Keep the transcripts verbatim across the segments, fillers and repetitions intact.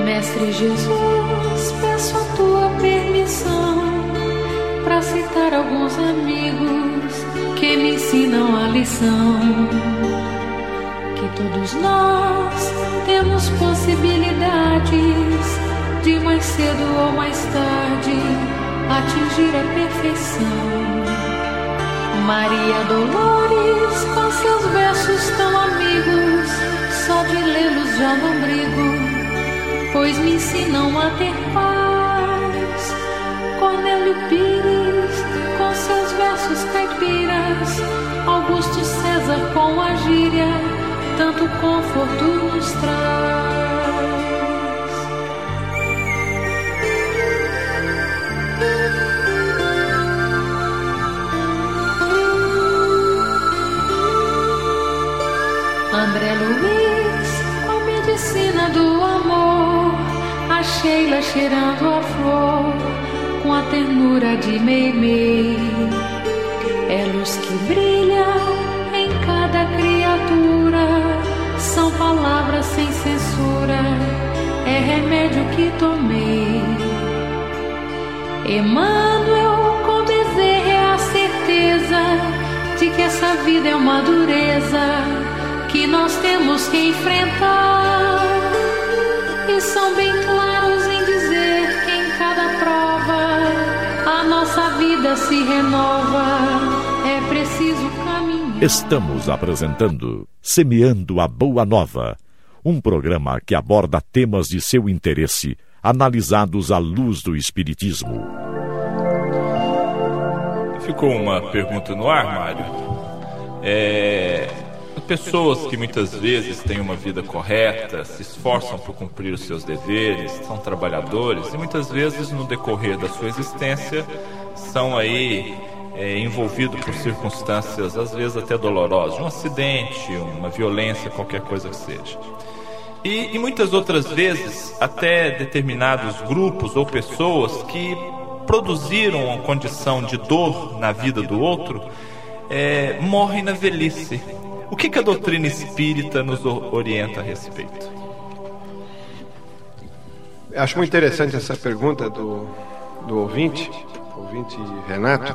Mestre Jesus, peço a tua permissão para citar alguns amigos que me ensinam a lição, que todos nós temos possibilidades de mais cedo ou mais tarde atingir a perfeição. Maria Dolores, com seus versos tão amigos, só de lê-los já não brigo, pois me ensinam a ter paz. Cornélio Pires, com seus versos caipiras, Augusto César com a gíria, tanto conforto nos traz. André Luiz, com a medicina do amor, a Sheila cheirando a flor, com a ternura de Meimei. É luz que brilha em cada criatura, são palavras sem censura, é remédio que tomei. Emmanuel, com Bezerra, é a certeza de que essa vida é uma dureza que nós temos que enfrentar, e são bem claros em dizer que em cada prova a nossa vida se renova, é preciso caminhar. Estamos apresentando Semeando a Boa Nova, um programa que aborda temas de seu interesse, analisados à luz do Espiritismo. Ficou uma pergunta no ar, Mário. É... Pessoas que muitas vezes têm uma vida correta, se esforçam por cumprir os seus deveres, são trabalhadores e muitas vezes no decorrer da sua existência são aí é, envolvidos por circunstâncias às vezes até dolorosas, um acidente, uma violência, qualquer coisa que seja. E, e muitas outras vezes até determinados grupos ou pessoas que produziram uma condição de dor na vida do outro é, morrem na velhice. O que, que a doutrina espírita nos orienta a respeito? Acho muito interessante essa pergunta do, do ouvinte, ouvinte Renato,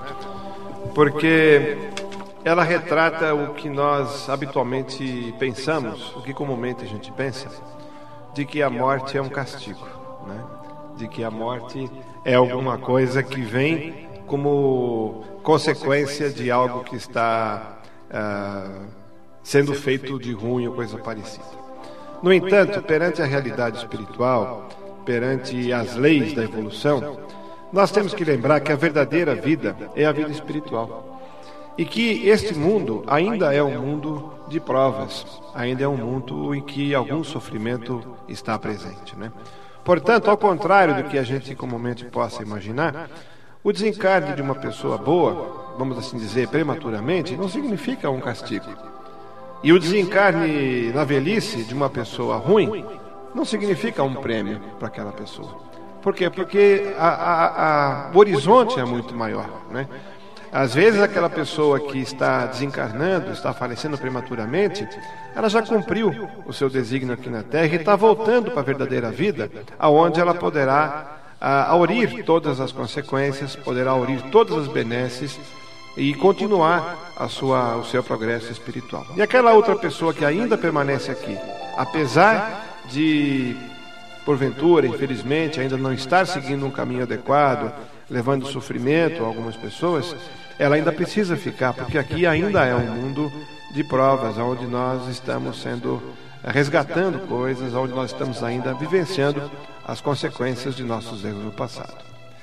porque ela retrata o que nós habitualmente pensamos, o que comumente a gente pensa, de que a morte é um castigo, né? De que a morte é alguma coisa que vem como consequência de algo que está Uh, sendo feito de ruim ou coisa parecida. No entanto, perante a realidade espiritual, perante as leis da evolução, nós temos que lembrar que a verdadeira vida é a vida espiritual. E que este mundo ainda é um mundo de provas, ainda é um mundo em que algum sofrimento está presente, né? Portanto, ao contrário do que a gente comumente possa imaginar, o desencarne de uma pessoa boa, vamos assim dizer, prematuramente, não significa um castigo. E o desencarne na velhice de uma pessoa ruim não significa um prêmio para aquela pessoa. Por quê? Porque a, a, a, o horizonte é muito maior, né? Às vezes aquela pessoa que está desencarnando, está falecendo prematuramente, ela já cumpriu o seu desígnio aqui na Terra e está voltando para a verdadeira vida, aonde ela poderá a, aurir todas as consequências, poderá aurir todas as benesses e continuar a sua, o seu progresso espiritual. E aquela outra pessoa que ainda permanece aqui, apesar de, porventura, infelizmente, ainda não estar seguindo um caminho adequado, levando sofrimento a algumas pessoas, ela ainda precisa ficar, porque aqui ainda é um mundo de provas, onde nós estamos sendo, resgatando coisas, onde nós estamos ainda vivenciando as consequências de nossos erros no passado.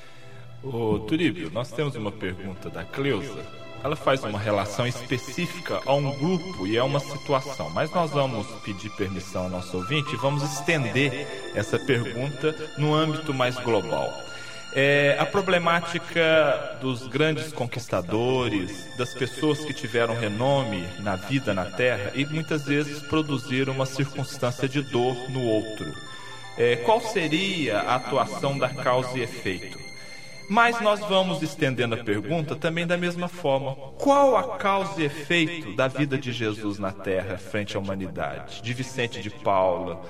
Ô, Turíbio, nós temos uma pergunta da Cleusa. Ela faz uma relação específica a um grupo e a uma situação, mas nós vamos pedir permissão ao nosso ouvinte e vamos estender essa pergunta no âmbito mais global. É, a problemática dos grandes conquistadores, das pessoas que tiveram renome na vida na Terra e muitas vezes produziram uma circunstância de dor no outro. É, qual seria a atuação da causa e efeito? Mas nós vamos estendendo a pergunta também da mesma forma. Qual a causa e efeito da vida de Jesus na Terra frente à humanidade? De Vicente de Paula,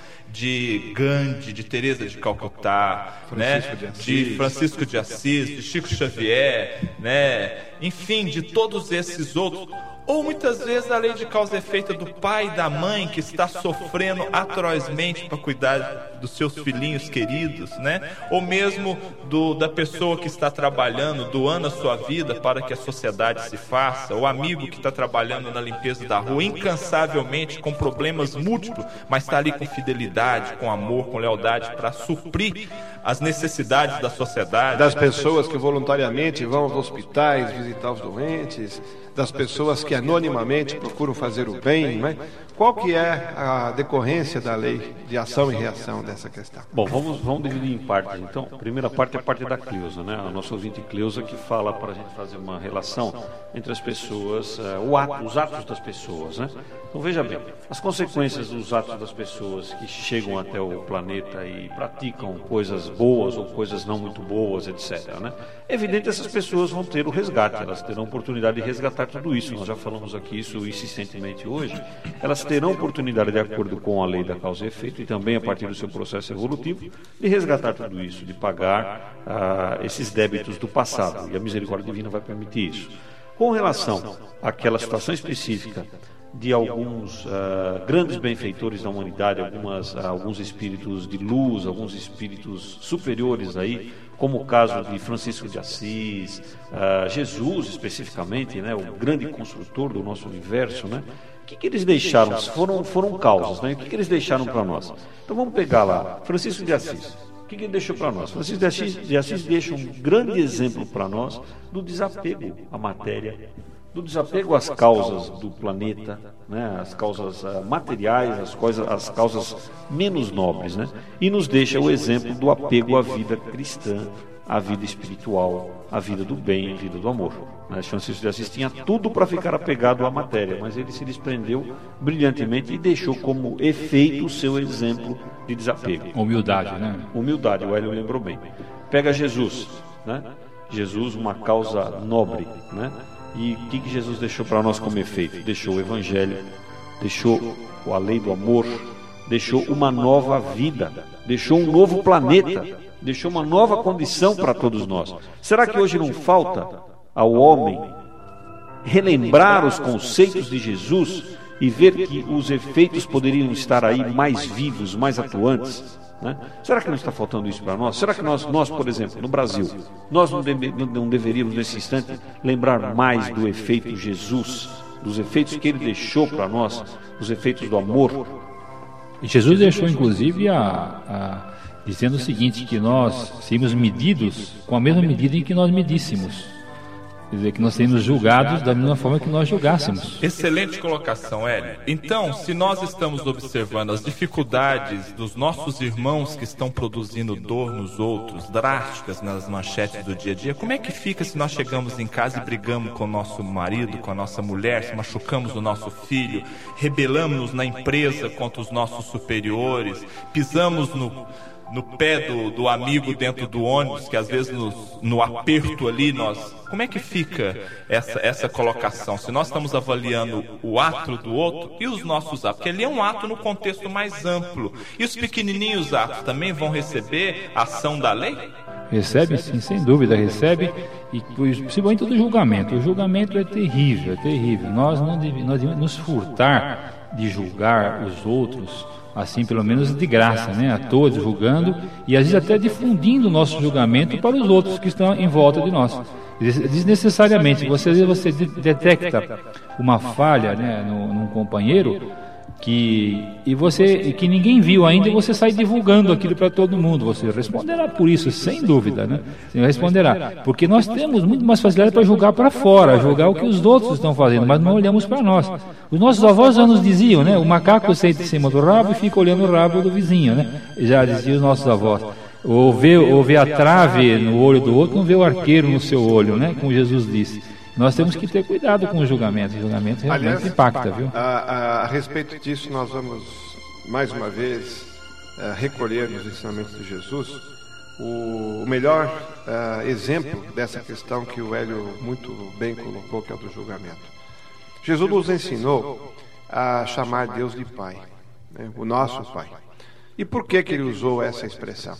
de Gandhi, de Teresa de Calcutá, né? de, de Francisco de Assis, de Chico Xavier, né? Enfim, de todos esses outros. Ou muitas vezes a lei de causa e efeito do pai e da mãe que está sofrendo atrozmente para cuidar dos seus filhinhos queridos, né? Ou mesmo do, da pessoa que está trabalhando, doando a sua vida para que a sociedade se faça, o amigo que está trabalhando na limpeza da rua incansavelmente, com problemas múltiplos, mas está ali com fidelidade, com amor, com lealdade para suprir as necessidades da sociedade. Das pessoas que voluntariamente vão aos hospitais visitar os doentes, das pessoas que anonimamente procuram fazer o bem, né? Qual que é a decorrência da lei de ação e reação dessa questão? Bom, vamos, vamos dividir em partes, então. A primeira parte é a parte da Cleusa, né? A nossa ouvinte Cleusa, que fala para a gente fazer uma relação entre as pessoas, uh, o ato, os atos das pessoas, né? Então veja bem, as consequências dos atos das pessoas que chegam até o planeta e praticam coisas boas ou coisas não muito boas, etcétera, né? É evidente que essas pessoas vão ter o resgate, elas terão oportunidade de resgatar tudo isso. Nós já falamos aqui isso insistentemente hoje. Elas terão oportunidade, de acordo com a lei da causa e efeito, e também a partir do seu processo evolutivo, de resgatar tudo isso, de pagar ah, esses débitos do passado. E a misericórdia divina vai permitir isso. Com relação àquela situação específica de alguns uh, grandes benfeitores da humanidade, algumas, uh, alguns espíritos de luz, alguns espíritos superiores aí, como o caso de Francisco de Assis, uh, Jesus especificamente, né, o grande construtor do nosso universo, né? O que, que eles deixaram? Foram, foram causas, né? O que, que eles deixaram para nós? Então vamos pegar lá, Francisco de Assis. O que, que ele deixou para nós? Francisco de Assis, de Assis deixa um grande exemplo para nós do desapego à matéria, do desapego às causas do planeta, né, as causas uh, materiais, as, coisas, as causas menos nobres, né, e nos deixa o exemplo do apego à vida cristã, à vida espiritual, à vida do bem, à vida do amor. Né? Francisco de Assis tinha tudo para ficar apegado à matéria, mas ele se desprendeu brilhantemente e deixou como efeito o seu exemplo de desapego. Humildade, né? Humildade, o Hélio lembrou bem. Pega Jesus, né? Jesus, uma causa nobre, né? E o que, que Jesus deixou para nós como efeito? Deixou o Evangelho, deixou a lei do amor, deixou uma nova vida, deixou um novo planeta, deixou uma nova condição para todos nós. Será que hoje não falta ao homem relembrar os conceitos de Jesus e ver que os efeitos poderiam estar aí mais vivos, mais atuantes? Né? Será que não está faltando isso para nós? Será que nós, nós, por exemplo, no Brasil, nós não, deve, não deveríamos nesse instante lembrar mais do efeito Jesus, dos efeitos que ele deixou para nós, os efeitos do amor? Jesus deixou inclusive a, a, dizendo o seguinte, que nós seremos medidos com a mesma medida em que nós medíssemos. Quer dizer, que nós seremos julgados da mesma forma que nós julgássemos. Excelente colocação, Hélio. Então, se nós estamos observando as dificuldades dos nossos irmãos que estão produzindo dor nos outros, drásticas nas manchetes do dia a dia, como é que fica se nós chegamos em casa e brigamos com o nosso marido, com a nossa mulher, se machucamos o nosso filho, rebelamos na empresa contra os nossos superiores, pisamos no... no pé do, do amigo dentro do ônibus, que às vezes nos, no aperto ali nós... Como é que fica essa, essa colocação? Se nós estamos avaliando o ato do outro e os nossos atos, porque ali é um ato no contexto mais amplo. E os pequenininhos atos também vão receber a ação da lei? Recebe sim, sem dúvida, recebe, e principalmente do julgamento. O julgamento é terrível, é terrível. Nós não devemos, nós devemos nos furtar de julgar os outros, assim, pelo menos de graça, né? A todos julgando e às vezes até difundindo o nosso julgamento para os outros que estão em volta de nós. Desnecessariamente, você, às vezes você detecta uma falha, né, no, num companheiro que, e você, que ninguém viu ainda, e você sai divulgando aquilo para todo mundo. Você responderá por isso, sem dúvida, né? Você responderá, porque nós temos muito mais facilidade para julgar para fora, julgar o que os outros estão fazendo, mas não olhamos para nós. Os nossos avós já nos diziam, né? O macaco senta em cima do rabo e fica olhando o rabo do vizinho, né? Já diziam os nossos avós. Ou vê, ou vê a trave no olho do outro, não vê o arqueiro no seu olho, né? Como Jesus disse. Nós temos que ter cuidado com o julgamento. O julgamento realmente Aliás, impacta, viu? A, a, a respeito disso, nós vamos, mais uma vez, uh, recolher nos ensinamentos de Jesus o melhor uh, exemplo dessa questão que o Hélio muito bem colocou, que é o do julgamento. Jesus nos ensinou a chamar Deus de Pai, né? O nosso Pai. E por que que ele usou essa expressão?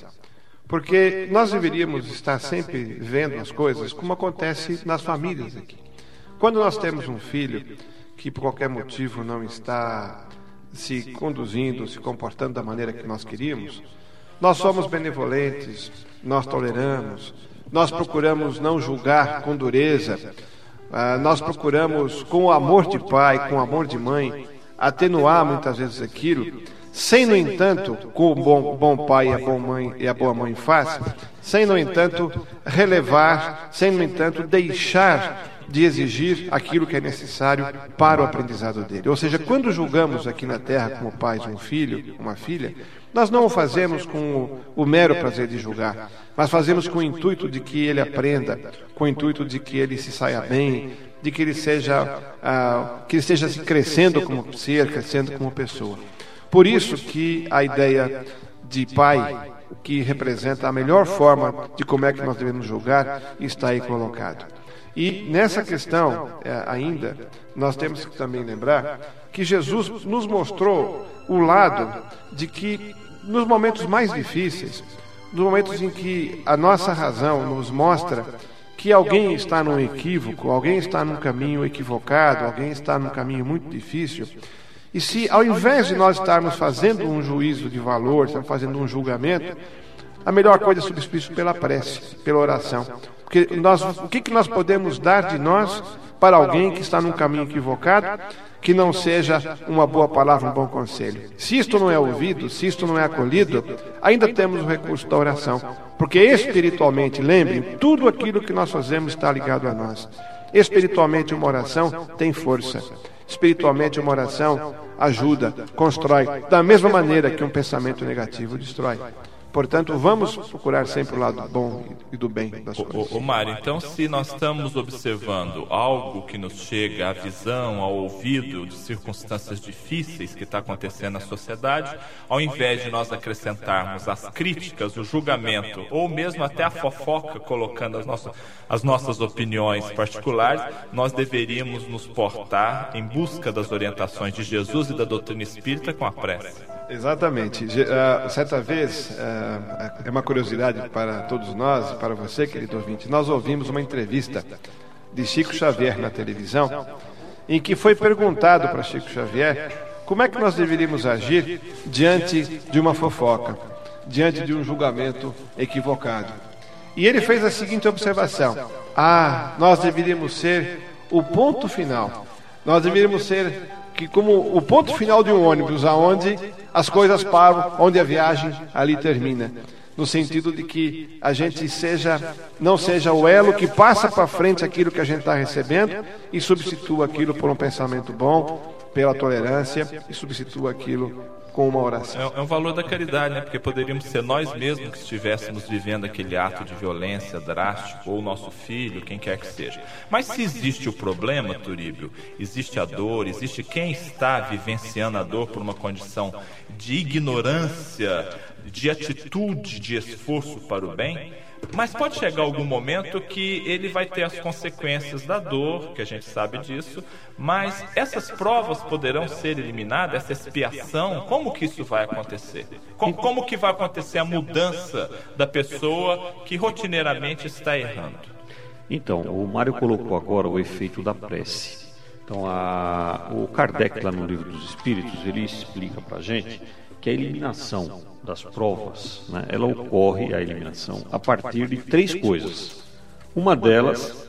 Porque nós deveríamos estar sempre vendo as coisas como acontece nas famílias aqui. Quando nós temos um filho que por qualquer motivo não está se conduzindo, se comportando da maneira que nós queríamos, nós somos benevolentes, nós toleramos, nós procuramos não julgar com dureza, uh, nós procuramos com o amor de pai, com o amor de mãe, atenuar muitas vezes aquilo, sem, no entanto, como o bom, bom pai e a, bom mãe, e a boa mãe faz, sem, no entanto, relevar, sem, no entanto, deixar de exigir aquilo que é necessário para o aprendizado dele. Ou seja, quando julgamos aqui na terra como pais um filho, uma filha, nós não o fazemos com o, o mero prazer de julgar, mas fazemos com o intuito de que ele aprenda, com o intuito de que ele se saia bem, de que ele seja, ah, que ele esteja crescendo como ser, crescendo como pessoa. Por isso que a ideia de pai, que representa a melhor forma de como é que nós devemos julgar, está aí colocado. E nessa questão, é, ainda, nós temos que também lembrar que Jesus nos mostrou o lado de que, nos momentos mais difíceis, nos momentos em que a nossa razão nos mostra que alguém está num equívoco, alguém está num caminho equivocado, alguém está num caminho muito difícil, e se ao invés de nós estarmos fazendo um juízo de valor, estamos fazendo um julgamento, a melhor coisa é substituir isso pela prece, pela oração. Porque nós, o que, que nós podemos dar de nós para alguém que está num caminho equivocado, que não seja uma boa palavra, um bom conselho? Se isto não é ouvido, se isto não é acolhido, ainda temos o recurso da oração. Porque espiritualmente, lembrem, tudo aquilo que nós fazemos está ligado a nós. Espiritualmente, uma oração tem força. Espiritualmente, uma oração ajuda, constrói, da mesma maneira que um pensamento negativo destrói. Portanto, vamos procurar sempre o lado bom e do bem das coisas. Ô, ô Mário, então se nós estamos observando algo que nos chega à visão, ao ouvido, de circunstâncias difíceis que está acontecendo na sociedade, ao invés de nós acrescentarmos as críticas, o julgamento, ou mesmo até a fofoca, colocando as nossas, as nossas opiniões particulares, nós deveríamos nos portar em busca das orientações de Jesus e da doutrina espírita com a prece. Exatamente. Uh, certa vez, uh, é uma curiosidade para todos nós e para você, querido ouvinte, nós ouvimos uma entrevista de Chico Xavier na televisão, em que foi perguntado para Chico Xavier como é que nós deveríamos agir diante de uma fofoca, diante de um julgamento equivocado. E ele fez a seguinte observação: ah, nós deveríamos ser o ponto final, nós deveríamos ser que como o ponto final de um ônibus, aonde as coisas param, onde a viagem ali termina, no sentido de que a gente seja, não seja o elo que passa para frente aquilo que a gente está recebendo e substitua aquilo por um pensamento bom, pela tolerância, e substitua aquilo com uma oração. É, é um valor da caridade, né? Porque poderíamos ser nós mesmos que estivéssemos vivendo aquele ato de violência drástico, ou o nosso filho, quem quer que seja. Mas se existe o problema, Turíbio, existe a dor, existe quem está vivenciando a dor por uma condição de ignorância, de atitude, de esforço para o bem, mas pode chegar algum momento que ele vai ter as consequências da dor, que a gente sabe disso, mas essas provas poderão ser eliminadas, essa expiação, como que isso vai acontecer? Como, como que vai acontecer a mudança da pessoa que rotineiramente está errando? Então, o Mário colocou agora o efeito da prece. Então, a, o Kardec, lá no Livro dos Espíritos, ele explica para a gente que a eliminação das provas, né, ela ocorre, a eliminação, a partir de três coisas. Uma delas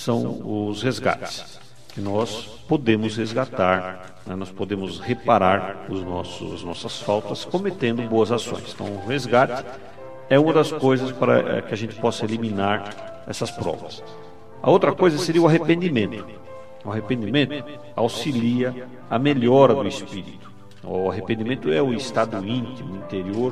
são os resgates, que nós podemos resgatar, né, nós podemos reparar os nossos, as nossas faltas cometendo boas ações. Então, o resgate é uma das coisas para que a gente possa eliminar essas provas. A outra coisa seria o arrependimento. O arrependimento auxilia a melhora do espírito. O arrependimento é o estado íntimo, interior,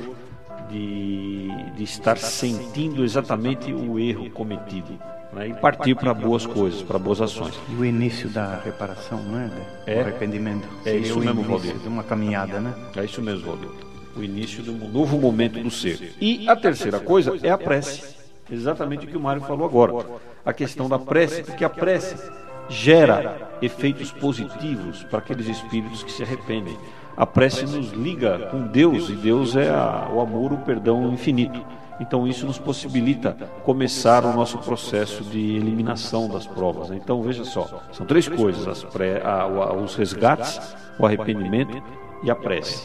de, de estar sentindo exatamente o erro cometido, né, e partir para boas coisas, para boas ações. E o início da reparação, não é? É, o arrependimento. É isso o mesmo, início Valdir. de uma caminhada, né? É isso mesmo, Valdir. o início de um novo momento do ser. E a terceira coisa é a prece, exatamente o que o Mário falou agora, a questão da prece, porque a prece gera efeitos positivos para aqueles espíritos que se arrependem. A prece nos liga com Deus, e Deus é a, o amor, o perdão infinito. Então isso nos possibilita começar o nosso processo de eliminação das provas. Então veja só, são três coisas: as pré, a, a, os resgates, o arrependimento e a prece.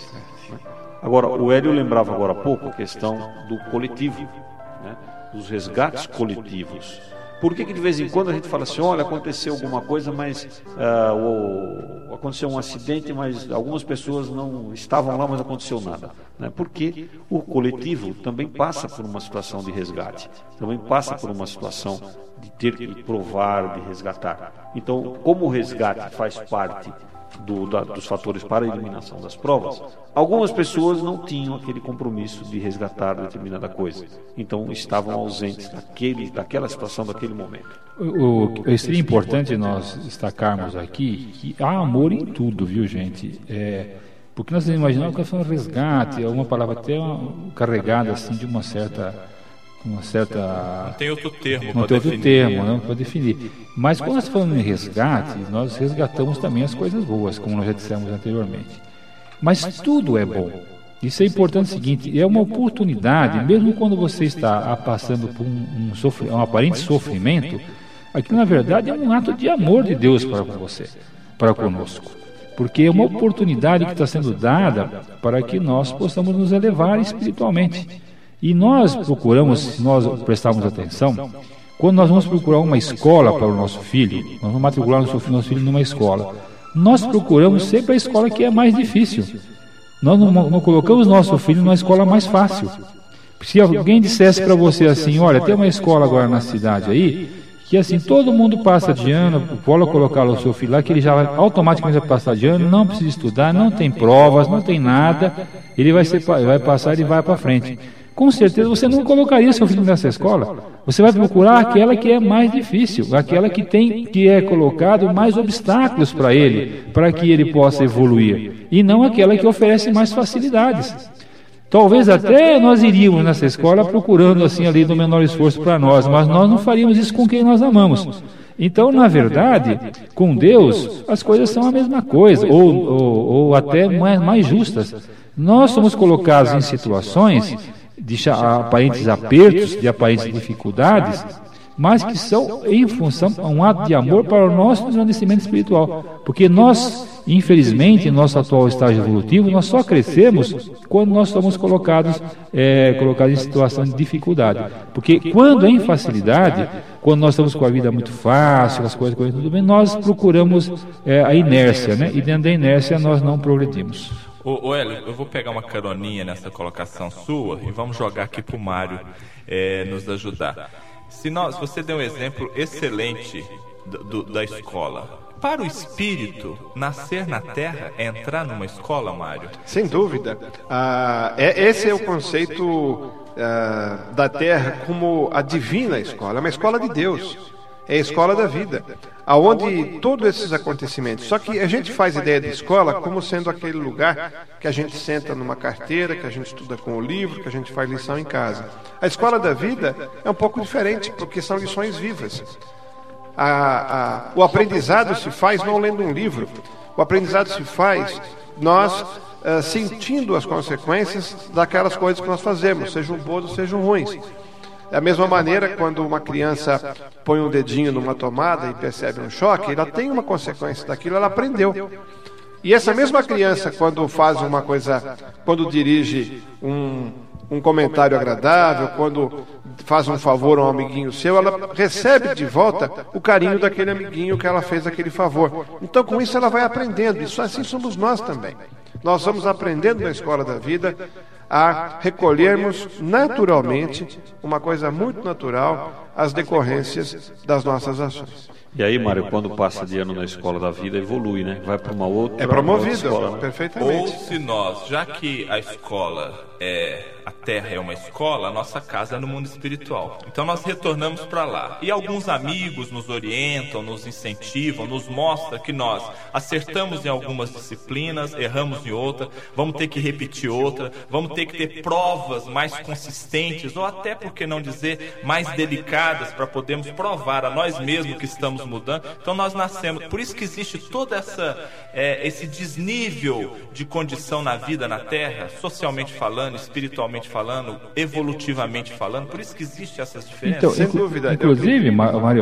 Agora, o Hélio lembrava agora há pouco a questão do coletivo, né? Dos resgates coletivos. Por que que de vez em quando a gente fala assim, olha, aconteceu alguma coisa, mas uh, o, aconteceu um acidente, mas algumas pessoas não estavam lá, mas não aconteceu nada, né? Porque o coletivo também passa por uma situação de resgate, também passa por uma situação de ter que provar, de resgatar. Então, como o resgate faz parte Do, da, dos fatores para a eliminação das provas, algumas pessoas não tinham aquele compromisso de resgatar determinada coisa, então estavam ausentes daquele, daquela situação, daquele momento. O, o, seria importante nós destacarmos aqui que há amor em tudo, viu, gente? É, porque nós imaginamos que é um resgate, é uma palavra até uma, carregada assim de uma certa uma certa não tem outro termo não tem outro definir. termo não para definir. Mas quando nós falamos em resgate, nós resgatamos também as coisas boas, como nós já dissemos anteriormente. Mas tudo é bom. Isso é importante o seguinte: é uma oportunidade, mesmo quando você está passando por um, um, sofr, um aparente sofrimento, aquilo na verdade é um ato de amor de Deus para com você, para conosco. Porque é uma oportunidade que está sendo dada para que nós possamos nos elevar espiritualmente. E nós procuramos, se nós prestarmos atenção, quando nós vamos procurar uma escola para o nosso filho, nós vamos matricular nosso filho, nosso filho numa escola, nós procuramos sempre a escola que é mais difícil. Nós não, não colocamos nosso filho numa escola mais fácil. Se alguém dissesse para você assim, olha, tem uma escola agora na cidade aí, que assim, todo mundo passa de ano, pode colocar o seu filho lá, que ele já vai, automaticamente vai passar de ano, não precisa estudar, não tem provas, não tem nada, ele vai, ser, vai passar e vai para frente. Com certeza você não colocaria seu filho nessa escola. Você vai procurar aquela que é mais difícil, aquela que tem, que é colocado mais obstáculos para ele, para que ele possa evoluir, e não aquela que oferece mais facilidades. Talvez até nós iríamos nessa escola procurando assim ali do menor esforço para nós, mas nós não faríamos isso com quem nós amamos. Então, na verdade, com Deus as coisas são a mesma coisa, ou, ou, ou até mais, mais justas. Nós somos colocados em situações de aparentes apertos, de aparentes dificuldades, mas que são em função a um ato de amor para o nosso engrandecimento espiritual. Porque nós, infelizmente, em nosso atual estágio evolutivo, nós só crescemos quando nós somos colocados, é, colocados em situação de dificuldade. Porque quando é em facilidade, quando nós estamos com a vida muito fácil, as coisas correndo tudo bem, nós procuramos é, a inércia, né? E dentro da inércia nós não progredimos. Ô, ô Hélio, eu vou pegar uma caroninha nessa colocação sua e vamos jogar aqui para o Mário é, nos ajudar. Se nós, você deu um exemplo excelente do, do, da escola. Para o espírito, nascer na Terra é entrar numa escola, Mário? Sem dúvida. Ah, é, esse é o conceito ah, da Terra como a divina escola. É uma escola de Deus. É a escola da vida, aonde todos esses acontecimentos. Só que a gente faz ideia de escola como sendo aquele lugar que a gente senta numa carteira, que a gente estuda com o livro, que a gente faz lição em casa. A escola da vida é um pouco diferente, porque são lições vivas. A, a, o aprendizado se faz não lendo um livro. O aprendizado se faz nós uh, sentindo as consequências daquelas coisas que nós fazemos, sejam boas ou sejam ruins. Da mesma maneira, quando uma criança põe um dedinho numa tomada e percebe um choque, ela tem uma consequência daquilo, ela aprendeu. E essa mesma criança, quando faz uma coisa, quando dirige um, um comentário agradável, quando faz um favor a um amiguinho seu, ela recebe de volta o carinho daquele amiguinho que ela fez aquele favor. Então, com isso, ela vai aprendendo. Isso assim somos nós também. Nós vamos aprendendo na escola da vida a recolhermos naturalmente, uma coisa muito natural, as decorrências das nossas ações. E aí, Mário, quando passa de ano na escola da vida, evolui, né? Vai para uma outra. É promovido, escola, né? Perfeitamente. Ou se nós, já que a escola é a terra é uma escola, a nossa casa é no mundo espiritual. Então nós retornamos para lá. E alguns amigos nos orientam, nos incentivam, nos mostram que nós acertamos em algumas disciplinas, erramos em outra, vamos ter que repetir outra, vamos ter que ter provas mais consistentes, ou até, por que não dizer, mais delicadas, para podermos provar a nós mesmos que estamos mudando. Então nós nascemos, por isso que existe todo essa, é, esse desnível de condição na vida, na Terra, socialmente falando, espiritualmente falando, evolutivamente falando, por isso que existe essas diferenças. Então, inclu dúvida, inclusive, Mário,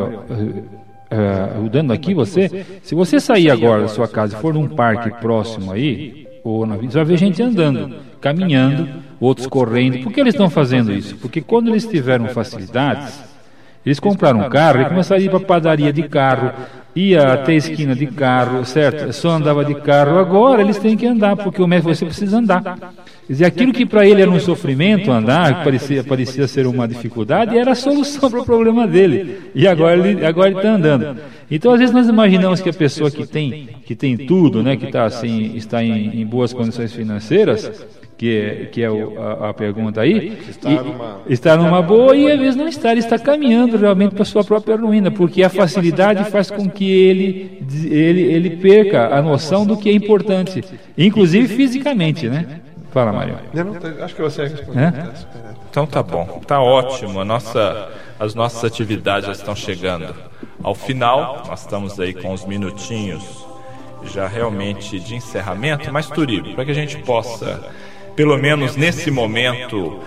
uh, uh, dando aqui você, se você sair agora da sua casa e for num parque próximo aí, ou na vida, você vai ver gente andando, caminhando, outros correndo. Por que eles estão fazendo isso? Porque quando eles tiveram facilidades, eles compraram um carro e começaram a ir para a padaria de carro, ia até a esquina de carro, certo? Só andava de carro. Agora eles têm que andar, porque o médico, você precisa andar. Quer dizer, aquilo que para ele era um sofrimento, andar, que parecia, parecia ser uma dificuldade, era a solução para o problema dele. E agora ele agora ele está andando. Então, às vezes, nós imaginamos que a pessoa que tem, que tem tudo, né, que tá, assim, está em, em boas condições financeiras, que é, que é o, a, a pergunta aí, está numa... está numa boa e às vezes não está, ele está caminhando realmente para a sua própria ruína, porque a facilidade faz com que ele, ele, ele perca a noção do que é importante, inclusive fisicamente, né? Fala, Mário. Acho que você respondeu. É? Então tá bom, tá ótimo. A nossa, as nossas atividades já estão chegando ao final. Nós estamos aí com uns minutinhos já realmente de encerramento, mas Turigo, para que a gente possa, pelo menos nesse momento,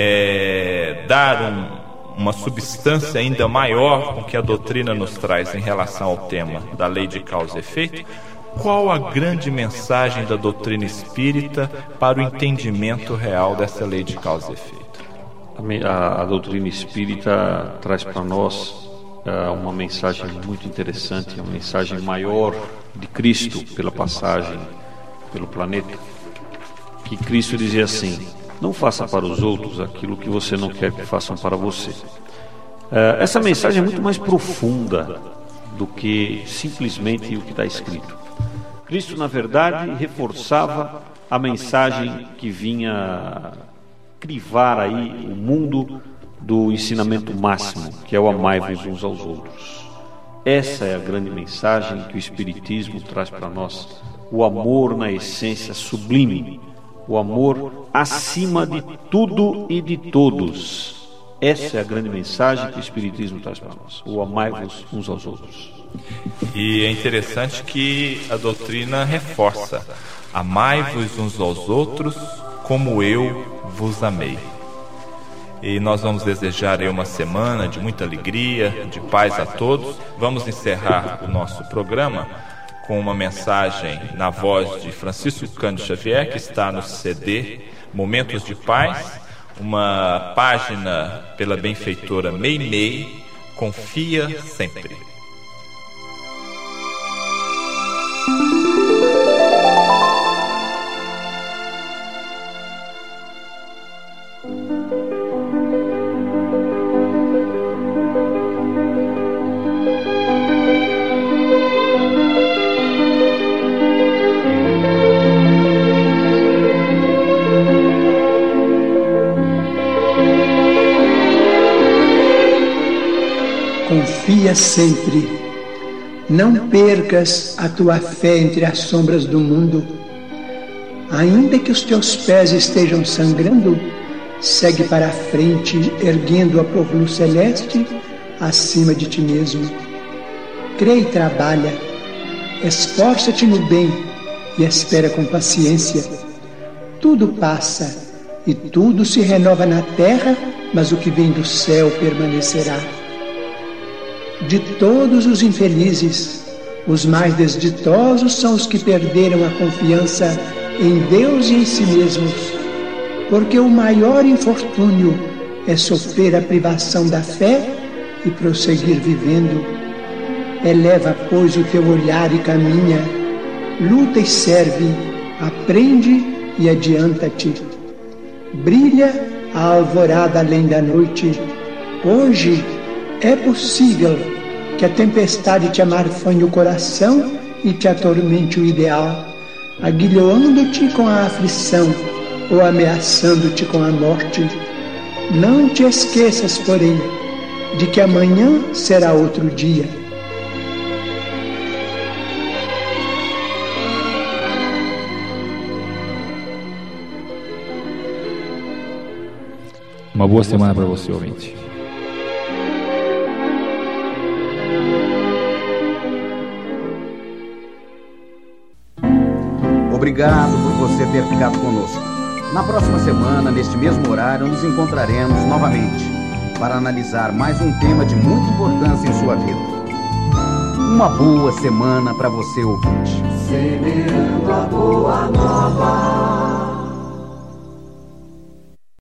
é, dar um, uma substância ainda maior com que a doutrina nos traz em relação ao tema da lei de causa e efeito, qual a grande mensagem da doutrina espírita para o entendimento real dessa lei de causa e efeito? A, a doutrina espírita traz para nós uh, uma mensagem muito interessante, uma mensagem maior de Cristo pela passagem pelo planeta. Que Cristo dizia assim: não faça para os outros aquilo que você não quer que façam para você. Uh, essa mensagem é muito mais profunda do que simplesmente o que está escrito. Cristo, na verdade, reforçava a mensagem que vinha crivar aí o mundo do ensinamento máximo, que é o amai-vos uns aos outros. Essa é a grande mensagem que o Espiritismo traz para nós. O amor na essência sublime, o amor acima de tudo e de todos. Essa é a grande mensagem que o Espiritismo traz para nós. O amai-vos uns aos outros. E é interessante que a doutrina reforça: amai-vos uns aos outros como eu vos amei. E nós vamos desejar aí uma semana de muita alegria, de paz a todos. Vamos encerrar o nosso programa com uma mensagem na voz de Francisco Cândido Xavier, que está no C D Momentos de Paz, uma página pela benfeitora Meimei, Confia Sempre. Confia sempre. Não percas a tua fé entre as sombras do mundo. Ainda que os teus pés estejam sangrando, segue para a frente, erguendo-a por luz celeste acima de ti mesmo. Crê e trabalha, esforça-te no bem e espera com paciência. Tudo passa e tudo se renova na terra, mas o que vem do céu permanecerá. De todos os infelizes, os mais desditosos são os que perderam a confiança em Deus e em si mesmos, porque o maior infortúnio é sofrer a privação da fé e prosseguir vivendo. Eleva, pois, o teu olhar e caminha, luta e serve, aprende e adianta-te. Brilha a alvorada além da noite. Hoje é possível que a tempestade te amarfanhe o coração e te atormente o ideal, aguilhoando-te com a aflição, ou ameaçando-te com a morte. Não te esqueças, porém, de que amanhã será outro dia. Uma boa semana para você, ouvinte. Obrigado por você ter ficado conosco. Na próxima semana, neste mesmo horário, nos encontraremos novamente para analisar mais um tema de muita importância em sua vida. Uma boa semana para você, ouvinte. Semeando a boa nova.